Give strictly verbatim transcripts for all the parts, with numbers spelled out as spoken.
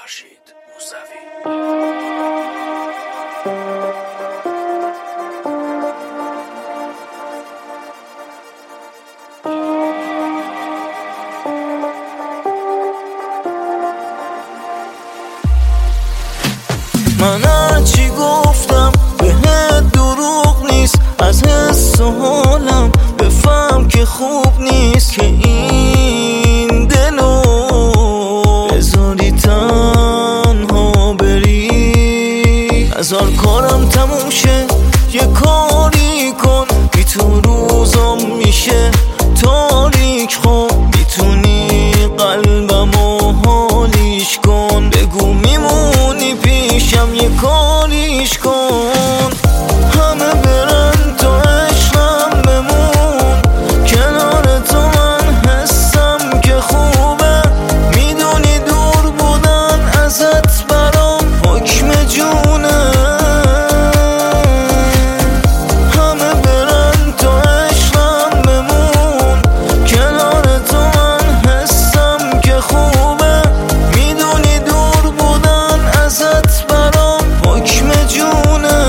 فرشید موسوی. من هرچی گفتم بهت دروغ نیست، از حس و حالم بفهم که خوب نیست که این دلو بذاری تنها بری. هزار کارم تموم شه یه کاری کن، بی تو روزم میشه تاریک. خب میتونی قلبمو حالیش کن، بگو میمونی پیشم یه کاریش کن. همه برن تو عشقم بمون، کنار تو من حسم که خوبه. میدونی دور بودن ازت برام حکم جونه. همه برن تو عشقم بمون، کنار تو من حسم که خوبه. میدونی دور بودن ازت برام حکم جونه.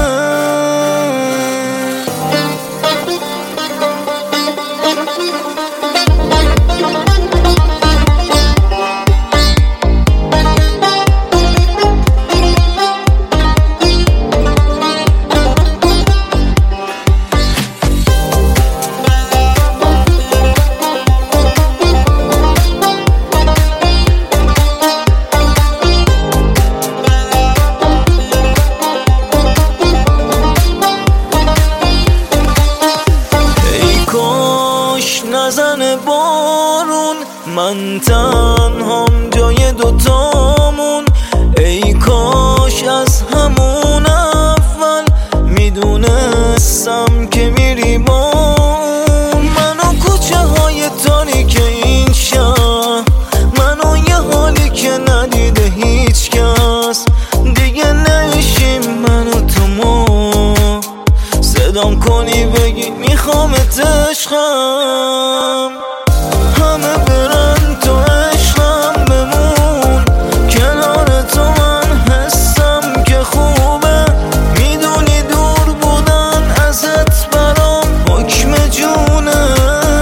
نزنه بارون، من تنهام جای دوتامون. ای کاش از همون اول میدونستم که میری با اون. منو کوچه های تاریک این شهر، منو یه حالی که ندیده هیچ کس دیگه. نمیشیم منو تو ما، صدام کنی بگی میخوامت عشقم. همه برن تو عشقم بمون، کنار تو من حسم که خوبه. میدونی دور بودن ازت برام حکم جونه.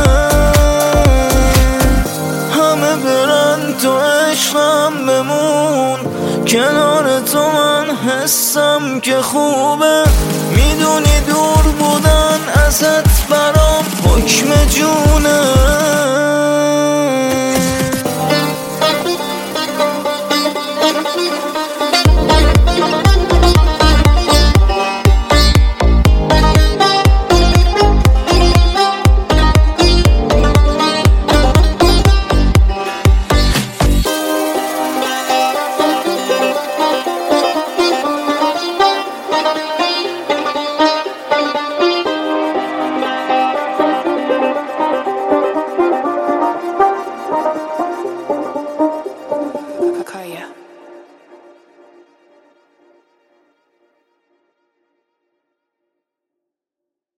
همه برن تو عشقم بمون، کنار تو من حسم که خوبه. میدونی دور بودن ازت برام حکم جونه.